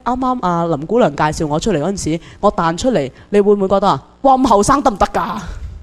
啱啱阿林姑娘介紹我出嚟嗰陣時，我彈出嚟，你會唔會覺得啊？哇咁後生得唔得㗎？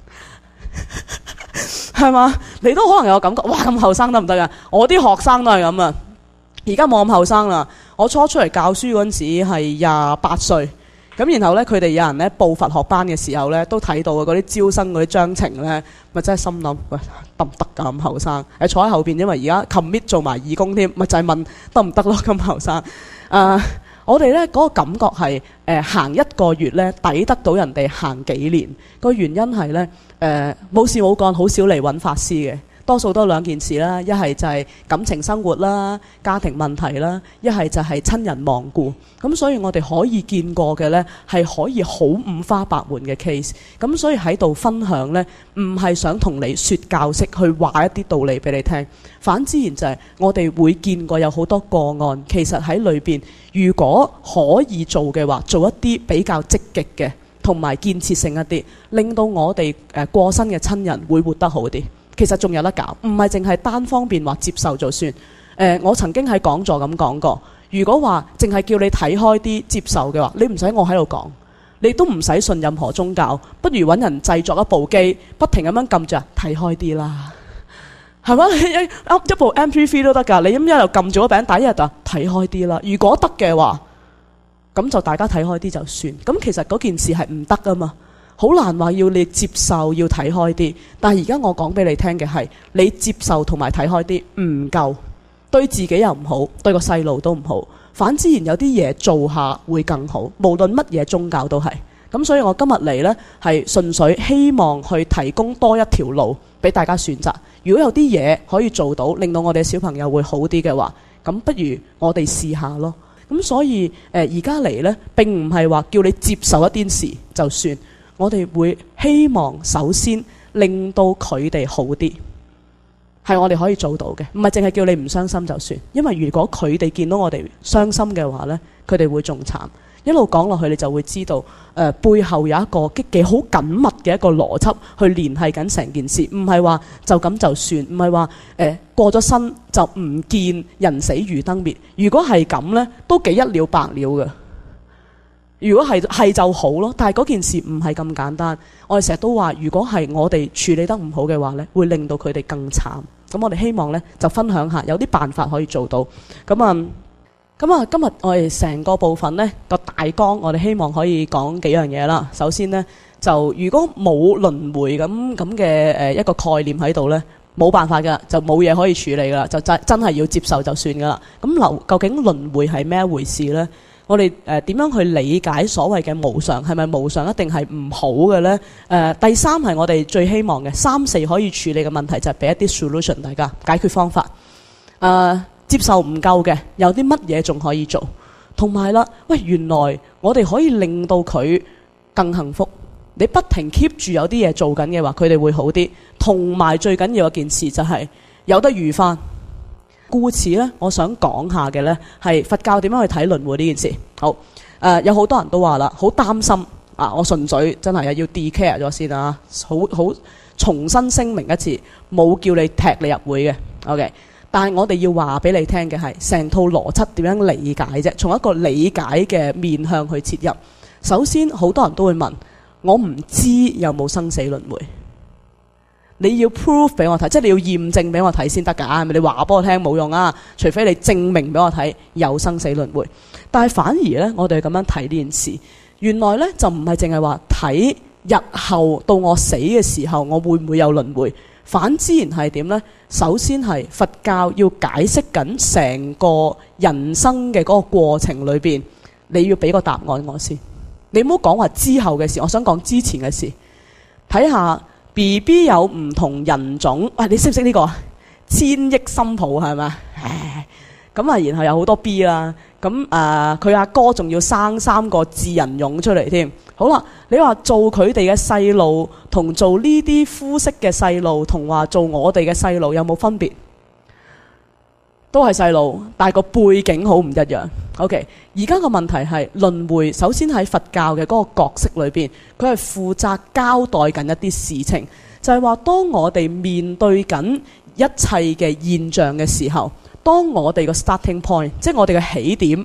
係嘛？你都可能有感覺，哇咁後生得唔得㗎？我啲學生都係咁啊，而家冇咁後生啦。我初出嚟教書嗰陣時係28歲。咁然後咧，佢哋有人咧報佛學班嘅時候咧，都睇到嗰啲招生嗰啲章程咧，咪真係心諗喂得唔得㗎咁後生？坐喺後邊，因為而家 commit 做埋義工添，咪就係問得唔得咯咁後生。我哋咧嗰個感覺係行1個月咧抵得到人哋行幾年。個原因係咧冇事冇幹，好少嚟揾法師嘅。多數都2件事啦，一係就係感情生活啦、家庭問題啦，一係就係親人亡故。咁所以我哋可以見過嘅呢，係可以好五花八門嘅 case。咁所以喺度分享呢，唔係想同你説教式去話一啲道理俾你聽。反之然就係我哋會見過有好多個案，其實喺裏邊如果可以做嘅話，做一啲比較積極嘅同埋建設性一啲，令到我哋過身嘅親人會活得好啲。其實仲有得搞，唔係淨係單方面話接受就算。我曾經喺講座咁講過，如果話淨係叫你睇開啲接受嘅話，你唔使我喺度講，你都唔使信任何宗教，不如揾人製作一部機，不停咁樣撳住睇開啲啦，係嘛？一部 MP3 都得㗎，你一路撳住個餅底一日就睇開啲啦。如果得嘅話，咁就大家睇開啲就算。咁其實嗰件事係唔得㗎嘛。好難話要你接受要睇開啲，但係而家我講俾你聽嘅係，你接受同埋睇開啲唔夠，對自己又唔好，對個細路都唔好。反之然有啲嘢做下會更好，無論乜嘢宗教都係。咁所以我今日嚟呢，係純粹希望去提供多一條路俾大家選擇。如果有啲嘢可以做到，令到我哋小朋友會好啲嘅話，咁不如我哋試下咯。咁所以而家嚟呢，並唔係話叫你接受一啲事就算。我哋會希望首先令到佢哋好啲，係我哋可以做到嘅，唔係淨係叫你唔傷心就算。因為如果佢哋見到我哋傷心嘅話呢，佢哋會仲慘。一路講落去，你就會知道背後有一個幾好緊密嘅一個邏輯去聯繫緊成件事，唔係話就咁就算，唔係話過咗身就唔見人死如燈滅。如果係咁呢，都幾一了百了嘅。如果係就好咯，但係嗰件事唔係咁簡單。我哋成日都話，如果係我哋處理得唔好嘅話呢，會令到佢哋更慘。咁我哋希望呢，就分享下有啲辦法可以做到。咁啊，今日我哋成個部分呢個大綱，我哋希望可以講幾樣嘢啦。首先呢，就如果冇輪迴咁嘅一個概念喺度呢，冇辦法㗎，就冇嘢可以處理㗎啦，就真係要接受就算㗎啦。咁究竟輪迴係咩一回事呢？我哋點樣去理解所謂嘅無常？係咪無常一定係唔好嘅呢？第三係我哋最希望嘅3、4可以處理嘅問題，就係俾一啲 solution 大家解決方法。接受唔夠嘅，有啲乜嘢仲可以做？同埋啦，喂，原來我哋可以令到佢更幸福。你不停 keep 住有啲嘢做緊嘅話，佢哋會好啲。同埋最緊要一件事就係有得預返。故此呢，我想講下嘅呢係佛教點樣去睇輪迴呢件事。好，有好多人都話啦，好擔心啊！我純粹真係要 declare 咗先啊，好重新聲明一次，冇叫你踢你入會嘅。OK， 但係我哋要話俾你聽嘅係成套邏輯點樣理解啫，從一個理解嘅面向去切入。首先，好多人都會問我唔知有冇生死輪迴。你要 prove 俾我睇，即係你要驗證俾我睇先得㗎。係咪？你話俾我聽冇用啊，除非你證明俾我睇有生死輪迴。但係反而呢，我哋咁樣睇呢件事，原來呢就唔係淨係話睇日後到我死嘅時候，我會唔會有輪迴？反之然係點呢？首先係佛教要解釋緊成個人生嘅嗰個過程裏邊，你要俾個答案我先。你唔好講話之後嘅事，我想講之前嘅事。睇下。BB 有唔同人種，你識唔識呢個千億心抱係咪？咁啊，然後有好多 B 啦，咁佢阿哥仲要生3個智人俑出嚟添。好啦，你話做佢哋嘅細路，同做呢啲膚色嘅細路，同話做我哋嘅細路有冇分別？都係細路，但係個背景好唔一樣。OK， 而家個問題係輪迴，首先喺佛教嘅嗰個角色裏邊，佢係負責交代緊一啲事情，就係話當我哋面對緊一切嘅現象嘅時候，當我哋個 starting point，即係我哋嘅起點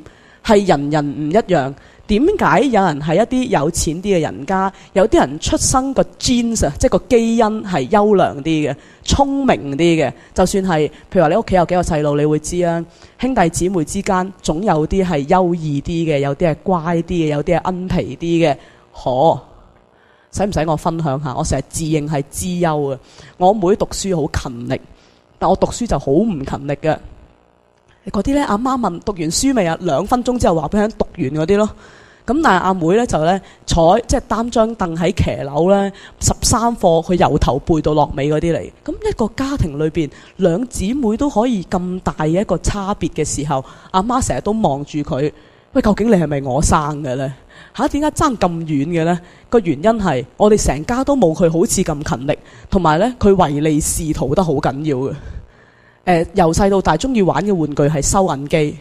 係人人唔一樣。點解有人係一啲有錢啲嘅人家，有啲人出生個 genes 即係個基因係優良啲嘅、聰明啲嘅？就算係譬如話你屋企有幾個細路，你會知啊，兄弟姊妹之間總有啲係優異啲嘅，有啲係乖啲嘅，有啲係奀皮啲嘅。使唔使我分享下？我成日自認係資優嘅，我妹讀書好勤力，但我讀書就好唔勤力嘅。嗰啲咧，阿媽問讀完書未啊？2分鐘之後話俾佢讀完嗰啲咯。咁但係阿妹咧就咧坐即係擔張凳喺騎樓咧13課，佢由頭背到落尾嗰啲嚟。咁一個家庭裏邊兩姊妹都可以咁大嘅一個差別嘅時候，阿媽成日都望住佢，喂，究竟你係咪我生嘅咧？嚇，點解爭咁遠嘅咧？個原因係我哋成家都冇佢好似咁勤力，同埋咧佢唯利是圖得好緊要嘅。由細到大中意玩嘅玩具係收銀機，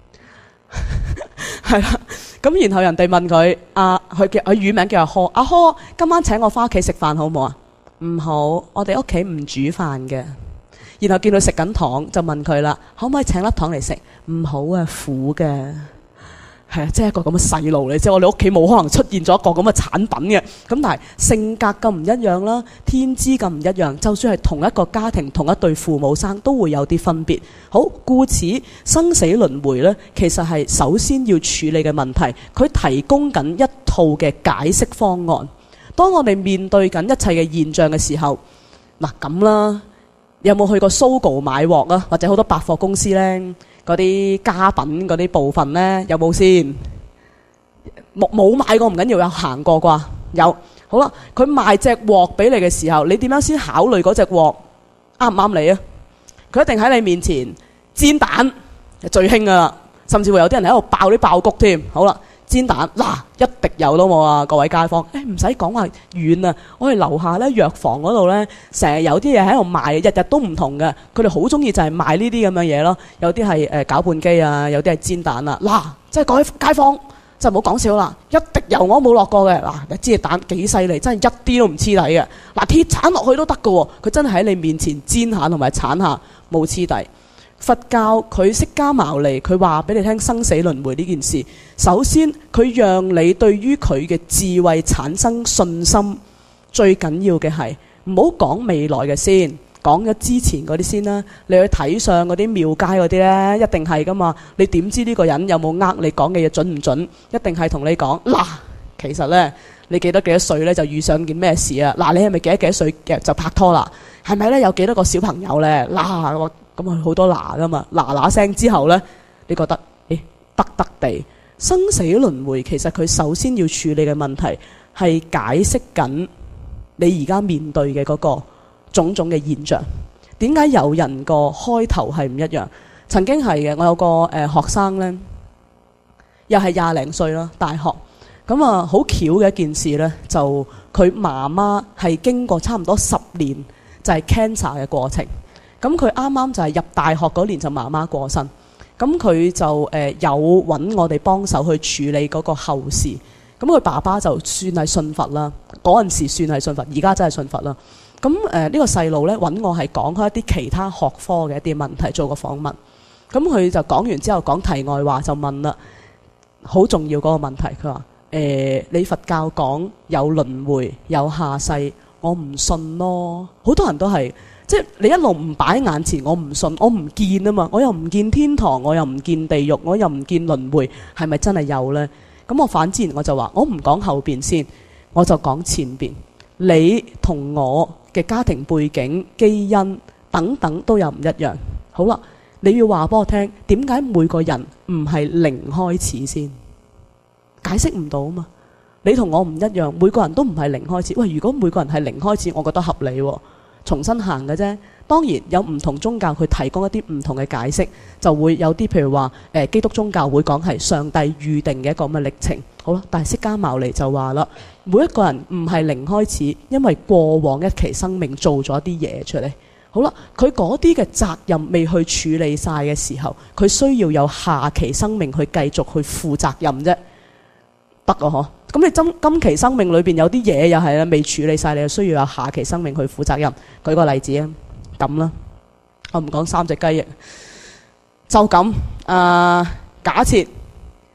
係啦。咁然後人哋問佢，佢乳名叫阿柯，阿柯今晚請我返屋企食飯好唔好啊？唔好，我哋屋企唔煮飯嘅。然後見佢食緊糖，就問佢啦，可唔可以請粒糖嚟食？唔好啊，苦嘅。係啊，即係一個咁嘅細路嚟，即係我哋屋企冇可能出現咗一個咁嘅產品嘅。咁但係性格咁唔一樣啦，天資咁唔一樣，就算係同一個家庭、同一對父母生，都會有啲分別。好，故此生死輪迴呢，其實係首先要處理嘅問題，佢提供緊一套嘅解釋方案。當我哋面對緊一切嘅現象嘅時候，嗱咁啦，有冇去過 Sogo 買鑊啊？或者好多百貨公司呢？嗰啲家品嗰啲部分呢，有冇先？冇買過唔緊要，有行過啩？有。好啦，佢賣隻鑊俾你嘅時候，你點樣先考慮嗰隻鑊啱唔啱你啊？佢一定喺你面前煎蛋，最興噶啦，甚至會有啲人喺度爆啲爆谷添。好啦，煎蛋嗱一滴油都冇啊！各位街坊，唔使講話遠啊，我哋樓下呢藥房嗰度呢，成日有啲嘢喺度賣，日日都唔同嘅。佢哋好中意就係賣呢啲咁嘅嘢咯。有啲係攪拌機啊，有啲係煎蛋啊。嗱，即係各位街坊，真係唔好講笑啦，一滴油我都冇落過嘅。嗱，你知蛋幾犀利，真係一啲都唔黐底嘅。嗱，鐵鏟落去都得嘅喎，佢真係喺你面前煎下同埋鏟下冇黐底。佛教佢釋迦牟尼，佢話俾你聽生死輪迴呢件事。首先佢讓你對於佢嘅智慧產生信心，最緊要嘅係唔好講未來嘅先，講咗之前嗰啲先啦。你去睇相嗰啲廟街嗰啲呢，一定係噶嘛。你點知呢個人有冇呃你講嘅嘢準唔準？一定係同你講嗱，其實呢，你幾多歲呢就遇上件咩事啊？嗱，你係咪幾多歲就拍拖啦？係咪呢？有幾多個小朋友呢？嗱，咁啊好多嗱噶嘛，嗱聲之後呢，你覺得得地生死輪迴，其實佢首先要處理嘅問題係解釋緊你而家面對嘅嗰個種種嘅現象。點解有人個開頭係唔一樣？曾經係嘅，我有個學生呢，又係20零歲啦，大學咁啊，好巧嘅一件事呢，就佢媽媽係經過差唔多10年就係 cancer 嘅過程。咁佢啱啱就係入大學嗰年就媽媽過身，咁佢就有揾我哋幫手去處理嗰個後事。咁佢爸爸就算係信佛啦，嗰陣時算係信佛，而家真係信佛啦。咁呢個細路呢，揾我係講開一啲其他學科嘅一啲問題，做個訪問。咁佢就講完之後講題外話，就問啦，好重要嗰個問題。佢話你佛教講有輪迴有下世，我唔信咯。好多人都係。即係你一路唔擺眼前，我唔信，我唔見啊嘛，我又唔見天堂，我又唔見地獄，我又唔見輪迴，係咪真係有呢？咁我反之，我就話我唔講後邊先，我就講前邊。你同我嘅家庭背景、基因等等都有唔一樣。好啦，你要話俾我聽，點解每個人唔係零開始先？解釋唔到啊嘛。你同我唔一樣，每個人都唔係零開始。喂，如果每個人係零開始，我覺得合理喎。重新行嘅啫，當然有唔同宗教去提供一啲唔同嘅解釋，就會有啲譬如話基督宗教會講係上帝預定嘅一個咁嘅歷程。好啦，但係釋迦牟尼就話啦，每一個人唔係零開始，因為過往一期生命做咗啲嘢出嚟。好啦，佢嗰啲嘅責任未去處理晒嘅時候，佢需要有下期生命去繼續去負責任啫，得啊嗬。咁你今期生命裏邊有啲嘢又係未處理晒，你就需要有下期生命去負責任。舉個例子啊，咁啦，我唔講3隻雞翼，就咁假設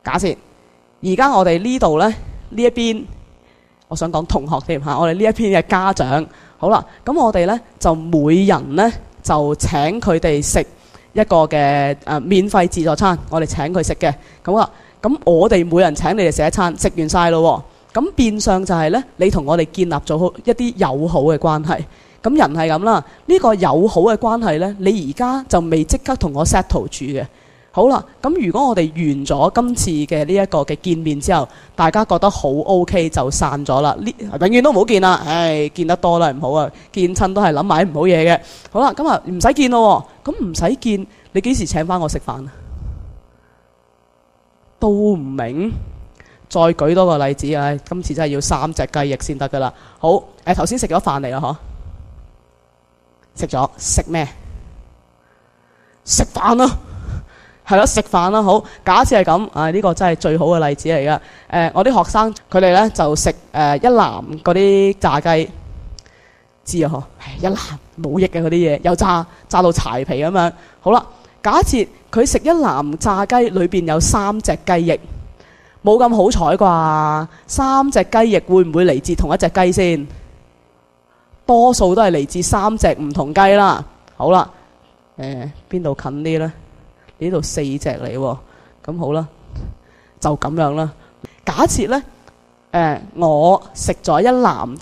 假設而家我哋呢度呢，呢一邊，我想講同學添嚇，我哋呢一邊嘅家長，好啦，咁我哋呢，就每人呢，就請佢哋食一個嘅免費自助餐，我哋請佢食嘅，咁啊，咁我哋每人請你哋食一餐，食完晒咯，咁變相就係呢，你同我哋建立咗一啲友好嘅關係。咁人係咁啦，呢個友好嘅關係呢，你而家就未即刻同我 settle 住嘅。好啦，咁如果我哋完咗今次嘅呢一個嘅見面之後，大家覺得好 OK 就散咗啦。呢永遠都唔好見啦，唉，見得多啦唔好啊，見親都係諗埋唔好嘢嘅。好啦，咁啊唔使見咯，咁唔使見，你幾時請翻我食飯啊？都唔明。再舉多個例子啊！今次真係要3隻雞翼先得噶啦。好，頭先食咗飯嚟啦，嗬？食咗食咩？食飯咯，係咯，食飯啦。好，假設係咁，呢個真係最好嘅例子嚟噶。我啲學生佢哋咧就食一籃嗰啲炸雞，知啊？嗬，一籃冇益嘅嗰啲嘢，又炸到柴皮咁樣。好啦，假設佢食一籃炸雞，裏邊有3隻雞翼。冇咁好彩啩，3隻雞翼會唔會嚟自同一隻雞先？多數都係嚟自3隻唔同雞啦。好啦，邊度近啲呢？呢度4隻嚟喎。咁好啦，就咁樣啦。假設呢，我食咗一籃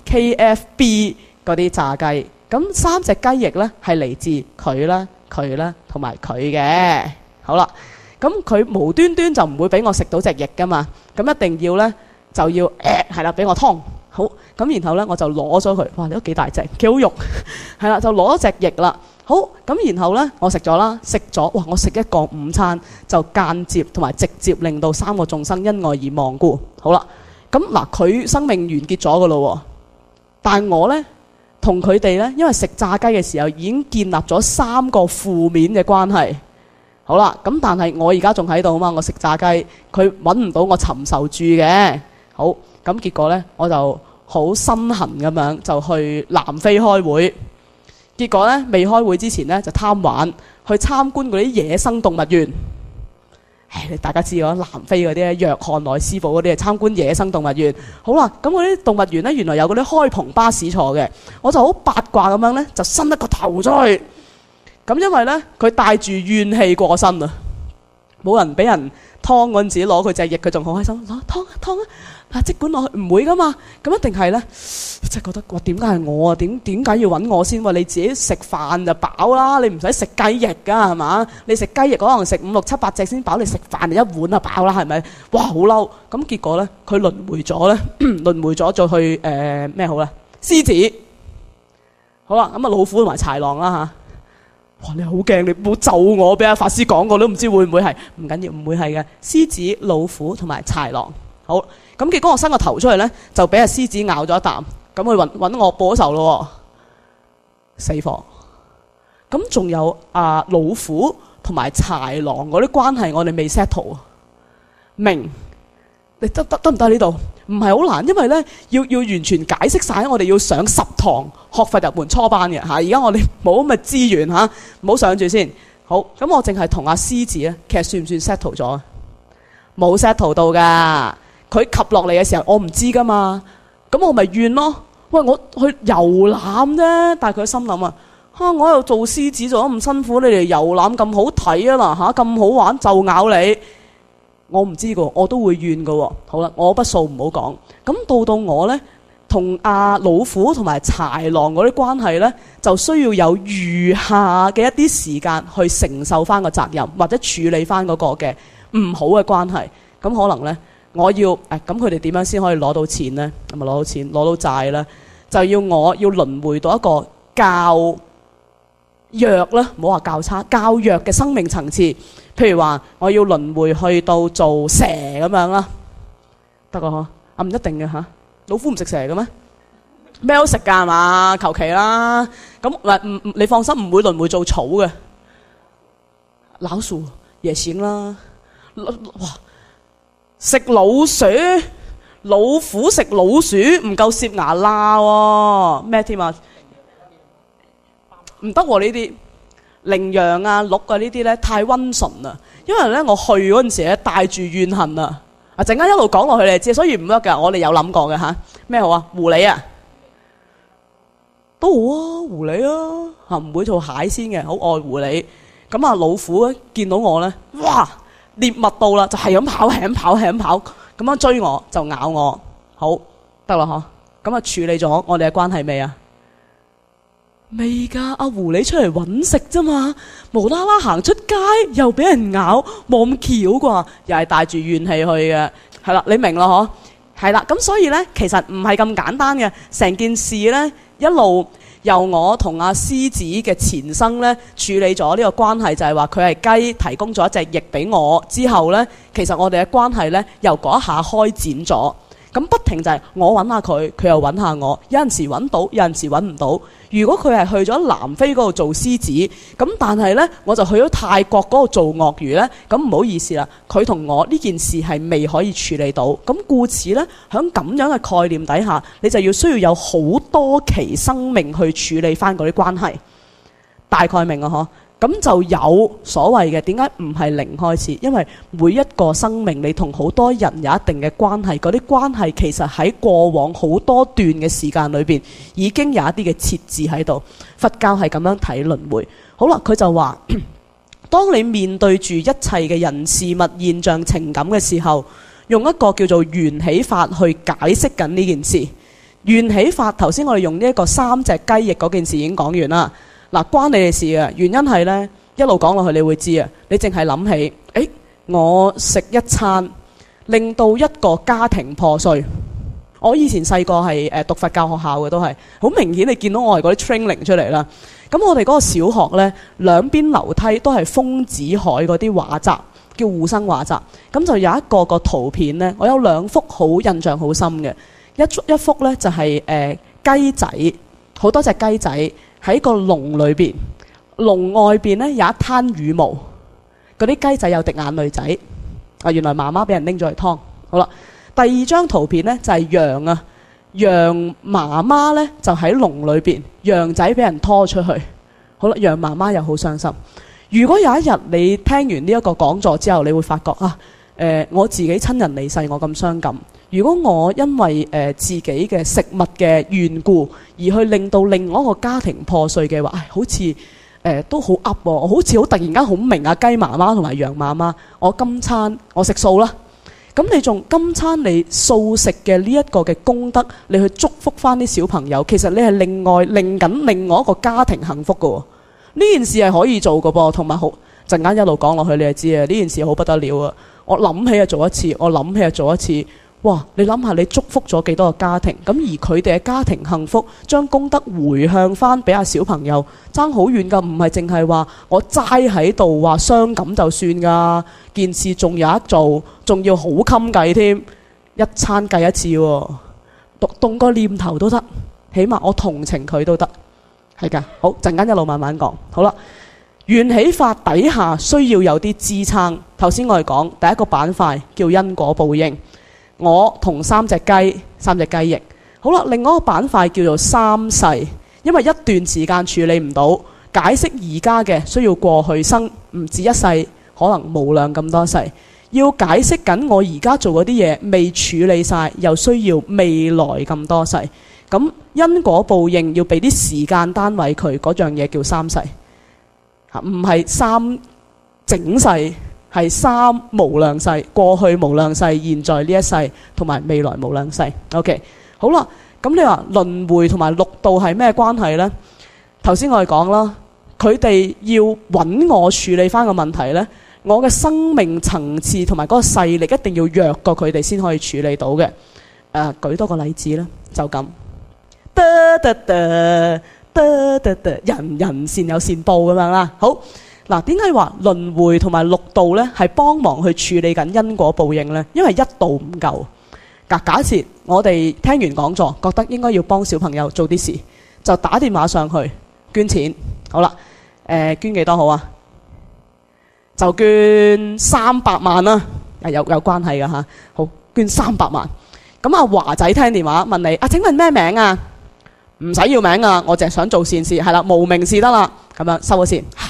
KFB 嗰啲炸雞，咁3隻雞翼呢係嚟自佢啦、佢啦同埋佢嘅。好啦。咁佢無端端就唔會俾我食到隻翼噶嘛，咁一定要呢，就要係啦，俾我劏好，咁然後呢，我就攞咗佢，哇你都幾大隻，幾好肉，係啦就攞咗隻翼啦，好，咁然後呢，我食咗啦，食咗，哇我食一個午餐就間接同埋直接令到3個眾生因我而亡故，好啦，咁嗱佢生命完結咗噶咯，但係我呢，同佢哋呢，因為食炸雞嘅時候已經建立咗3個負面嘅關係。好啦，咁但係我而家仲喺度啊嘛，我食炸雞，佢揾唔到我尋仇住嘅。好，咁結果呢，我就好身痕咁樣就去南非開會。結果呢，未開會之前呢，就貪玩，去參觀嗰啲野生動物園。大家知道南非嗰啲約翰內斯堡嗰啲係參觀野生動物園。好啦，咁嗰啲動物園呢，原來有嗰啲開篷巴士坐嘅，我就好八卦咁樣呢，就伸一個頭出去。咁因為呢，佢帶住怨氣過身啊，冇人俾人劏嗰陣時攞佢隻翼，佢仲好開心，攞劏啊，即管落去唔會噶嘛，咁一定係呢，即係覺得哇點解係我啊？點解要揾我先？你自己食飯就飽啦，你唔使食雞翼噶係嘛？你食雞翼可能食5、6、7、8隻先飽，你食飯就一碗就飽啦，係咪？哇好嬲！咁結果呢，佢輪迴咗呢，輪迴咗再去咩好呢？獅子，好啦，咁啊老虎同埋豺狼啦嚇。哇！你好驚，你冇咒我，俾阿法師講過都唔知會唔會係，唔緊要，唔會係嘅。獅子、老虎同埋豺狼，好，咁結果我伸個頭出去呢，就俾阿獅子咬咗一啖，咁佢揾我報仇咯，死火！咁仲有老虎同埋豺狼嗰啲關係，我哋未 settle，明？你得唔得呢度？唔係好難，因為呢要完全解釋晒，我哋要上10堂學佛入門初班嘅嚇。而家我哋冇咁嘅資源嚇，唔好上住先。好，咁我淨係同阿獅子呢，其實算唔算 settle 咗啊？冇 settle 到㗎。佢及落嚟嘅時候，我唔知噶嘛。咁我咪怨咯。喂，我去遊覽啫，但係佢心諗啊，我又做獅子做得咁辛苦，你哋遊覽咁好睇啊嗱嚇，咁好玩就咬你。我唔知噶，我都會怨噶。好啦，我筆數唔好講。咁到我呢，同阿老虎同埋豺狼嗰啲關係呢，就需要有餘下嘅一啲時間去承受翻個責任，或者處理翻嗰個嘅唔好嘅關係。咁可能呢，我要咁佢哋點樣先可以攞到錢呢？係咪攞到錢？攞到債呢？就要我要輪迴到一個較弱啦，唔好話較差，較弱嘅生命層次。譬如話，我要輪迴去到做蛇咁樣啦，得個嗬？唔一定嘅嚇，老虎唔食蛇嘅咩？咩都食㗎係嘛？求其啦。咁你放心，唔會輪迴做草嘅。老鼠也行啦。哇！食老鼠，老虎食老鼠唔夠攝牙罅喎。咩添啊？唔得喎呢啲。 羚羊啊、鹿啊呢啲咧太溫順啦，因為咧我去嗰陣時咧帶住怨恨啊，陣間一路講落去你就知，所以唔得㗎。我哋有諗過嘅嚇，咩好啊？狐狸啊，都好啊，狐狸啊嚇，唔會做蟹先嘅，好愛狐狸。咁啊，老虎咧見到我咧，哇，獵物到啦，就係咁跑，係咁跑，係咁跑，咁樣追我就咬我，好得啦嗬。咁啊處理咗我哋嘅關係未啊？未㗎，阿狐狸出嚟揾食啫嘛，無啦啦行出街又俾人咬，冇咁巧啩，又係帶住怨氣去嘅，係啦，你明啦嗬？係啦，咁所以呢，其實唔係咁簡單嘅，成件事呢，一路由我同阿獅子嘅前生呢處理咗呢個關係，就係話佢係雞提供咗一隻翼俾我之後呢，其實我哋嘅關係呢，由嗰一下開展咗。咁不停就係我揾下佢，佢又揾下我，有陣時揾到，有陣時揾唔到。如果佢係去咗南非嗰度做獅子，咁但係呢，我就去咗泰國嗰度做鱷魚呢。咁唔好意思啦，佢同我呢件事係未可以處理到。咁故此呢，喺咁樣嘅概念底下，你就要需要有好多期生命去處理翻嗰啲關係。大概明啊嗬？咁就有所謂嘅，點解唔係零開始？因為每一個生命你同好多人有一定嘅關係，嗰啲關係其實喺過往好多段嘅時間裏邊已經有一啲嘅設置喺度。佛教係咁樣睇輪迴。好啦，佢就話當你面對住一切嘅人事物現象情感嘅時候，用一個叫做緣起法去解釋緊呢件事。緣起法頭先我哋用呢一個3隻雞翼嗰件事已經講完啦。嗱，關你哋事嘅原因係呢，一路講落去你會知啊。你淨係諗起，我食一餐令到一個家庭破碎。我以前細個係讀佛教學校嘅，都係好明顯你見到我係嗰啲 training 出嚟啦。咁我哋嗰個小學呢，兩邊樓梯都係豐子愷嗰啲畫集，叫護生畫集。咁就有一個圖片呢，我有2幅好印象好深嘅。一幅呢就係雞仔，好多隻雞仔。喺個籠裏邊，籠外邊呢有一灘羽毛，嗰啲雞仔有滴眼淚仔。原來媽媽俾人拎咗去劏。好啦，第2張圖片呢就係羊啊，羊媽媽呢就喺籠裏邊，羊仔俾人拖出去。好啦，羊媽媽又好傷心。如果有一日你聽完呢一個講座之後，你會發覺我自己親人離世，我咁傷感。如果我因為自己嘅食物嘅緣故而去令到另外一個家庭破碎嘅話，好似都好噏喎。我好似好突然間好明啊，雞媽媽同埋羊媽媽，我今餐我食素啦。咁你仲今餐你素食嘅呢一個嘅功德，你去祝福翻啲小朋友，其實你係令緊另外一個家庭幸福㗎喎。呢件事係可以做㗎噃，同埋好陣間一路講落去你就知啊。呢件事好不得了啊！我諗起就做一次，我諗起就做一次。哇！你諗下，你祝福咗幾多個家庭？咁而佢哋嘅家庭幸福，將功德回向翻俾阿小朋友，爭好遠㗎。唔係淨係話我齋喺度話傷感就算㗎，件事仲有一做，仲要好襟計添，一餐計一次喎，動個念頭都得，起碼我同情佢都得，係㗎。好，陣間一路慢慢講。好啦，緣起法底下需要有啲支撐。頭先我哋講第一個板塊叫因果報應。我同3隻雞翼。好啦，另外一個板塊叫做三世，因為一段時間處理唔到，解釋而家嘅需要過去生，唔止一世，可能無量咁多世。要解釋緊我而家做嗰啲嘢未處理晒，又需要未來咁多世。咁因果報應要俾啲時間單位佢，嗰樣嘢叫三世，唔係3整世。係3無量世，過去無量世，現在呢一世，同埋未來無量世。OK， 好啦，咁你話輪迴同埋六道係咩關係呢？頭先我哋講啦，佢哋要揾我處理翻個問題呢，我嘅生命層次同埋嗰個勢力一定要弱過佢哋先可以處理到嘅。舉多個例子啦，就咁。人人善有善報咁樣啦。好。嗱，點解話輪迴同埋六道呢係幫忙去處理緊因果報應呢？因為一道唔夠。假設我哋聽完講座，覺得應該要幫小朋友做啲事，就打電話上去捐錢。好啦，捐幾多好啊？就捐300萬啦，有關係㗎吓。好，捐300萬。咁阿華仔聽電話問你，請問咩名啊？唔使要名啊，我淨係想做善事，係啦，無名氏得啦。咁樣收咗線。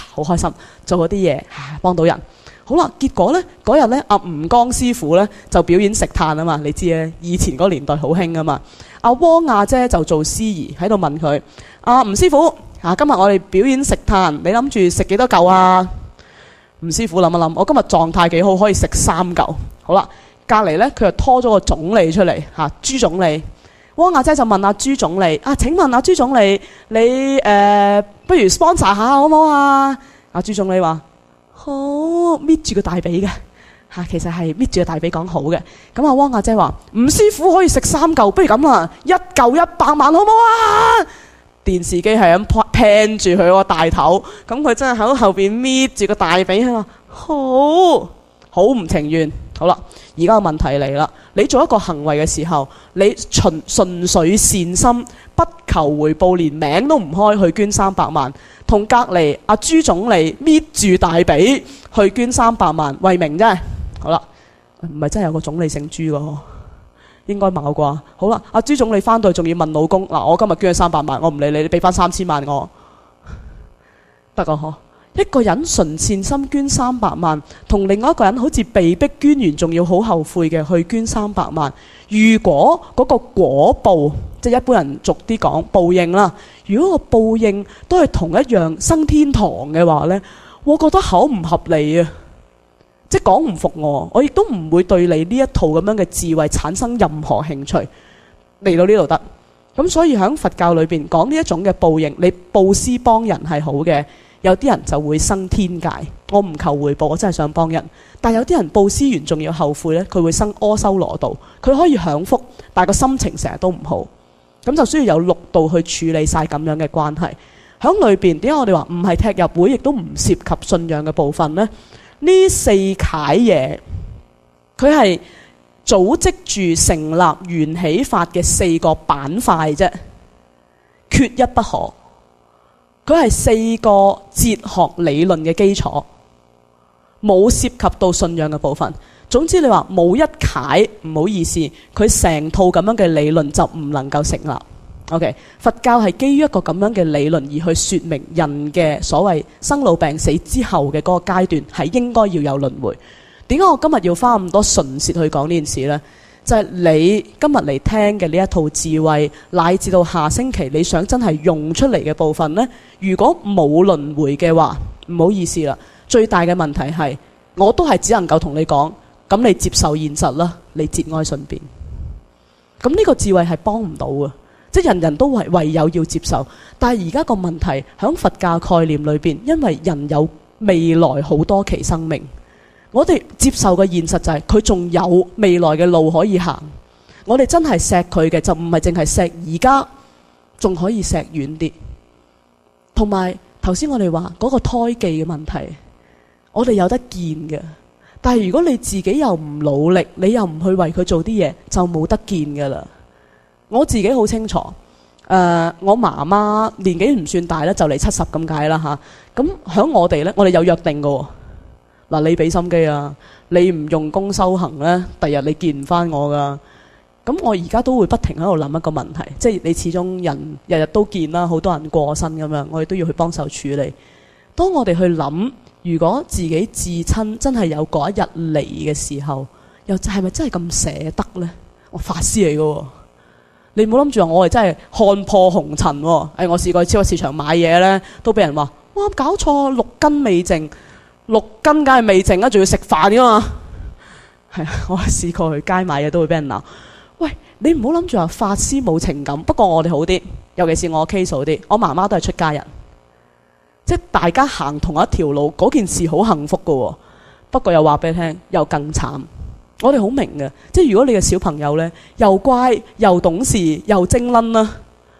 好開心，做嗰啲嘢幫到人。好啦，結果呢嗰日呢，阿吳江師傅呢就表演食炭啊嘛，你知咧，以前嗰年代好興啊嘛。阿汪亞姐就做司儀喺度問佢：阿吳師傅今日我哋表演食炭，你諗住食幾多嚿啊？吳師傅諗一諗，我今日狀態幾好，可以食3嚿。好啦，隔離呢，佢就拖咗個總理出嚟朱總理。汪亞姐就問阿朱總理：請問阿朱總理，你不如 sponsor 下好唔好啊？阿朱總理話：好，搣住個大髀嘅其實係搣住個大髀講好嘅。咁阿汪亞姐話：吳師傅可以食3嚿，不如咁啦，1嚿100萬好唔好啊？電視機係咁 pan 住佢個大頭，咁佢真係喺後邊搣住個大髀，佢話好唔情願。好啦，而家個問題嚟啦，你做一個行為嘅時候，你純粹善心，不求回報，連名都唔開去捐300萬，同隔離阿朱總理搣住大髀去捐300萬，為名啫。好啦，唔係真係有個總理姓朱㗎，應該冇啩。好啦，阿朱總理翻到去仲要問老公：我今日捐咗300萬，我唔理你，你俾翻3000萬我，得個嗬？一個人純善心捐300萬，同另外一個人好似被逼捐完，仲要好後悔嘅去捐300萬。如果嗰個果報，即係一般人俗啲講報應啦，如果個報應都係同一樣生天堂嘅話呢，我覺得好唔合理啊！即係講唔服我亦都唔會對你呢一套咁樣嘅智慧產生任何興趣。嚟到呢度得咁，所以喺佛教裏邊講呢一種嘅報應，你布施幫人係好嘅。有啲人就會生天界，我唔求回報，我真係想幫人。但有啲人布施完仲要後悔呢，佢會生阿修羅道，佢可以享福，但係個心情成日都唔好，咁就需要有6道去處理晒咁樣嘅關係。喺裏邊點解我哋話唔係踢入會，亦都唔涉及信仰嘅部分呢？呢4楷嘢，佢係組織住成立緣起法嘅4個板塊啫，缺一不可。佢係4個哲學理論嘅基礎，冇涉及到信仰嘅部分。總之你話冇一楷，唔好意思，佢成套咁樣嘅理論就唔能夠成立。OK， 佛教係基於一個咁樣嘅理論而去說明人嘅所謂生老病死之後嘅嗰個階段係應該要有輪迴。點解我今日要花咁多唇舌去講呢件事呢？就係你今日嚟聽嘅呢一套智慧，乃至到下星期你想真係用出嚟嘅部分呢，如果冇輪迴嘅話，唔好意思啦。最大嘅問題係，我都係只能夠同你講，咁你接受現實啦，你節哀順變。咁呢個智慧係幫唔到嘅，即係人人都唯有要接受。但係而家個問題喺佛教概念裏邊，因為人有未來好多期生命。我哋接受嘅現實就係佢仲有未來嘅路可以行。我哋真係錫佢嘅就唔係淨係錫而家，仲可以錫遠啲。同埋頭先我哋話嗰個胎記嘅問題，我哋有得見嘅。但係如果你自己又唔努力，你又唔去為佢做啲嘢，就冇得見噶啦。我自己好清楚，我媽媽年紀唔算大咧，就嚟70咁解啦吓。咁響我哋呢，我哋有約定噶。嗱，你俾心機啊！你唔用功修行呢，第日你見唔翻我噶。咁我而家都會不停喺度諗一個問題，即係你始終人日日都見啦，好多人過身咁樣，我哋都要去幫手處理。當我哋去諗，如果自己至親真係有嗰一日嚟嘅時候，又係咪真係咁捨得呢？我法師嚟嘅，你唔好諗住話我係真係看破紅塵。我試過去超級市場買嘢呢，都俾人話：哇，搞錯，6斤未淨。6斤梗係未淨啦，仲要食飯噶嘛？係啊，我試過去街買嘢都會俾人鬧。喂，你唔好諗住話法師冇情感，不過我哋好啲，尤其是我 case 好啲。我媽媽都係出家人，即係大家行同一條路，嗰件事好幸福噶。不過又話俾你聽，又更慘。我哋好明嘅，即係如果你嘅小朋友呢，又乖又懂事又精撚啦，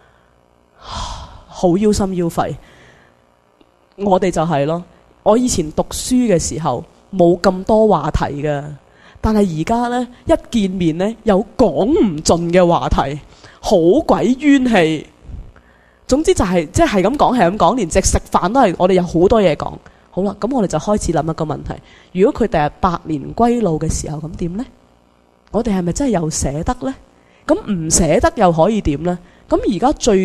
好腰心腰肺。我哋就係咯。我以前讀書嘅時候冇咁多話題嘅，但係而家呢，一見面呢，有講唔盡嘅話題，好鬼冤氣。總之就係即係咁講，係咁講，連食飯都係我哋有好多嘢講。好啦，咁我哋就開始諗一個問題：如果佢第日百年歸老嘅時候，咁點呢？我哋係咪真係又捨得呢？咁唔捨得又可以點呢？咁而家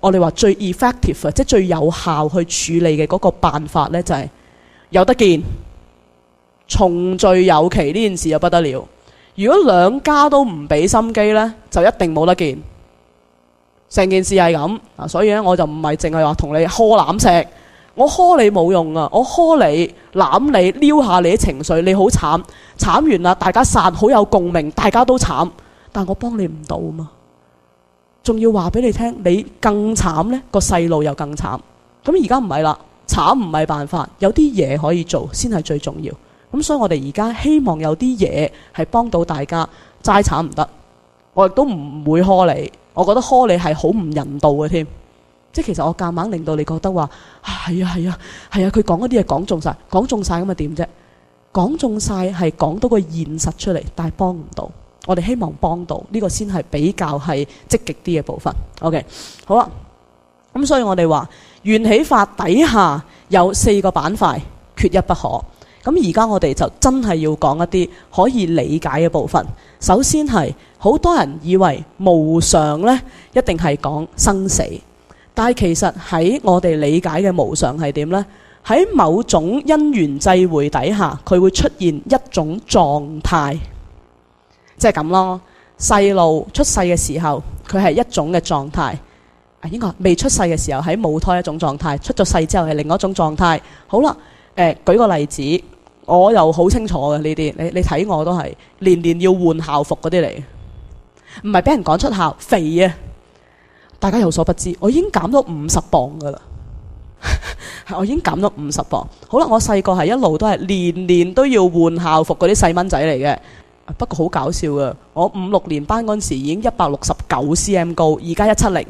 我哋話最 effective 即係最有效去處理嘅嗰個辦法呢，就係有得見，重聚有期呢件事就不得了。如果兩家都唔俾心機呢，就一定冇得見。成件事係咁啊，所以咧我就唔係淨係話同你呵攬石，我呵你冇用啊，我呵你攬你撩下你啲情緒，你好慘，慘完啦，大家散，好有共鳴，大家都慘，但我幫你唔到嘛，仲要話俾你聽，你更慘呢，個細路又更慘。咁而家唔係啦，慘唔係辦法，有啲嘢可以做先係最重要。咁所以我哋而家希望有啲嘢係幫到大家，齋慘唔得，我亦都唔會呵你。我覺得呵你係好唔人道嘅添，即係其實我夾硬令到你覺得話係啊，佢講嗰啲嘢講中晒咁啊點啫？講中晒係講到個現實出嚟，但係幫唔到。我哋希望幫到呢個先係比較係積極啲嘅部分。OK， 好啦，咁所以我哋話緣起法底下有4個板塊，缺一不可。咁而家我哋就真係要講一啲可以理解嘅部分。首先係好多人以為無常呢一定係講生死，但係其實喺我哋理解嘅無常係點呢？喺某種因緣際會底下，佢會出現一種狀態，即係咁咯。細路出世嘅時候，佢係一種嘅狀態。應該未出世嘅時候喺母胎一種狀態，出咗世之後係另一種狀態。好啦，舉個例子。我又好清楚嘅呢啲，你睇我都係年年要換校服嗰啲嚟，唔係俾人趕出校，肥啊！大家有所不知，我已經減咗50磅噶啦，我已經減咗50磅。好啦，我細個係一路都係年年都要換校服嗰啲細蚊仔嚟嘅。不過好搞笑嘅，我5、6年班嗰陣時已經169 cm 高，而家170。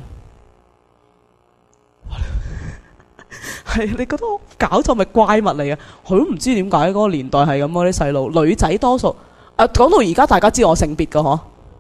係你覺得我搞錯咪怪物嚟嘅？佢都唔知點解嗰個年代係咁嗰啲細路，女仔多數。講到而家大家知我性別㗎嗬？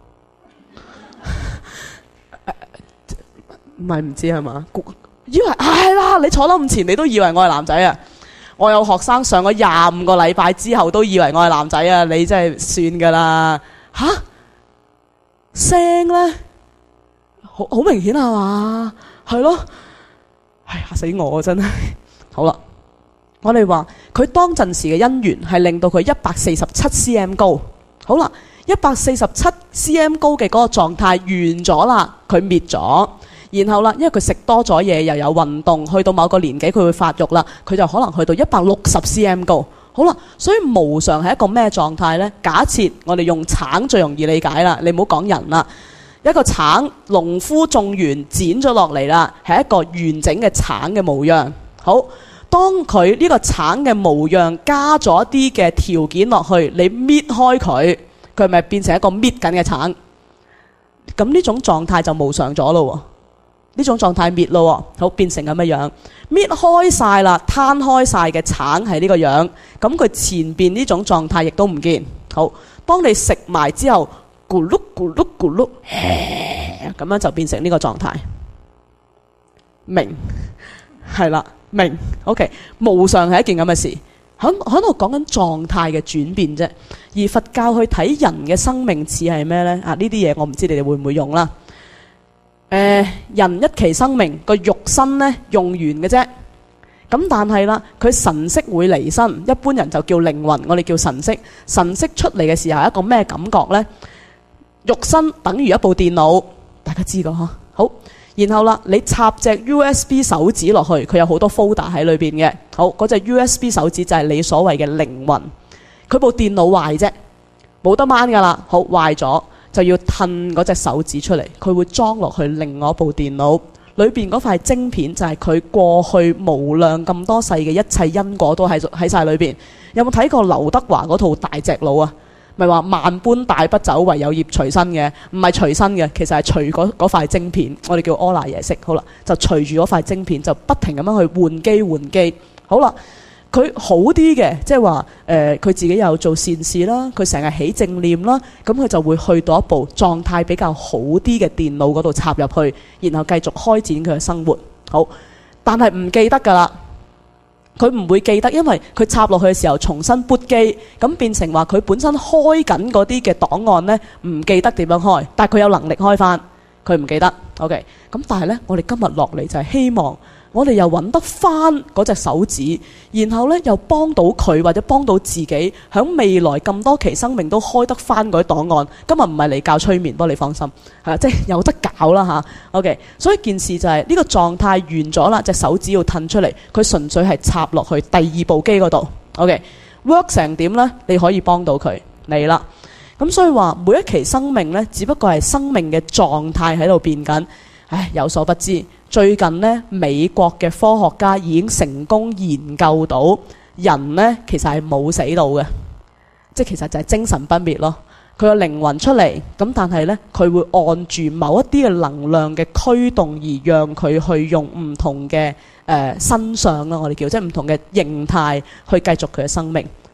唔係唔知係嘛？以為係啦，你坐得咁前，你都以為我係男仔啊！我有學生上咗25個禮拜之後都以為我係男仔啊！你真係算㗎啦吓？聲咧好明顯係嘛？係咯。嚇死我啊！真係好啦，我哋話佢當陣時嘅因緣係令到佢147 cm 高。好啦，147 cm 高嘅嗰個狀態完咗啦，佢滅咗。然後啦，因為佢食多咗嘢，又有運動，去到某個年紀佢會發育啦，佢就可能去到160 cm 高。好啦，所以無常係一個咩狀態呢？假設我哋用橙最容易理解啦，你唔好講人啦。一個橙，農夫種完剪咗落嚟啦，係一個完整嘅橙嘅模樣。好，當佢呢個橙嘅模樣加咗一啲嘅條件落去，你搣開佢，佢咪變成一個搣緊嘅橙？咁呢種狀態就無常咗咯。呢種狀態滅咯，好，變成咁嘅樣，搣開晒啦，攤開晒嘅橙係呢個樣，咁佢前邊呢種狀態亦都唔見。好，當你食埋之後。咕碌咕碌咕碌，咁樣就變成呢個狀態。明係啦，明 OK。無常係一件咁嘅事，喺度講緊狀態嘅轉變啫。而佛教去睇人嘅生命似係咩呢？呢啲嘢我唔知你哋會唔會用啦。人一期生命個肉身呢用完嘅啫。咁但係啦，佢神識會離身，一般人就叫靈魂，我哋叫神識。神識出嚟嘅時候係一個咩感覺呢？肉身等於一部電腦，大家知㗎嗬。好，然後啦，你插隻 USB 手指落去，佢有好多 folder 喺裏邊嘅。好，嗰隻 USB 手指就係你所謂嘅靈魂。佢部電腦壞啫，冇得掹㗎啦。好，壞咗就要褪嗰隻手指出嚟，佢會裝落去另外一部電腦裏邊嗰塊晶片，就係佢過去無量咁多世嘅一切因果都喺晒裏邊。有冇睇過劉德華嗰套大隻佬啊？咪話萬般帶不走，唯有業隨身嘅，唔係隨身嘅，其實係隨嗰塊晶片，我哋叫阿賴耶識。好啦，就隨住嗰塊晶片，就不停咁樣去換機。好啦，佢好啲嘅，即係話佢自己又做善事啦，佢成日起正念啦，咁佢就會去到一部狀態比較好啲嘅電腦嗰度插入去，然後繼續開展佢嘅生活。好，但係唔記得㗎啦。佢唔會記得，因為佢插落去嘅時候重新 boot 機，咁變成話佢本身開緊嗰啲嘅檔案呢，唔記得點樣開，但係佢有能力開翻。 佢唔記得。OK， 咁但係呢，我哋今日落嚟就係希望我哋又揾得翻嗰隻手指，然後呢又幫到佢或者幫到自己，響未來咁多期生命都開得翻嗰啲檔案。今日唔係嚟教催眠，不過你放心，即係有得搞啦嚇。OK， 所以件事就係呢個狀態完咗啦，隻手指要褪出嚟，佢純粹係插落去第二部機嗰度。OK，work 成點呢？你可以幫到佢嚟啦。咁所以話每一期生命呢，只不過係生命嘅狀態喺度變緊。唉，有所不知，最近呢，美國嘅科學家已經成功研究到人呢其實係冇死到嘅，即係其實就係精神不滅咯。佢個靈魂出嚟，咁但係呢，佢會按住某一啲嘅能量嘅驅動而讓佢去用唔同嘅身相啦，我哋叫即係唔同嘅形態去繼續佢嘅生命。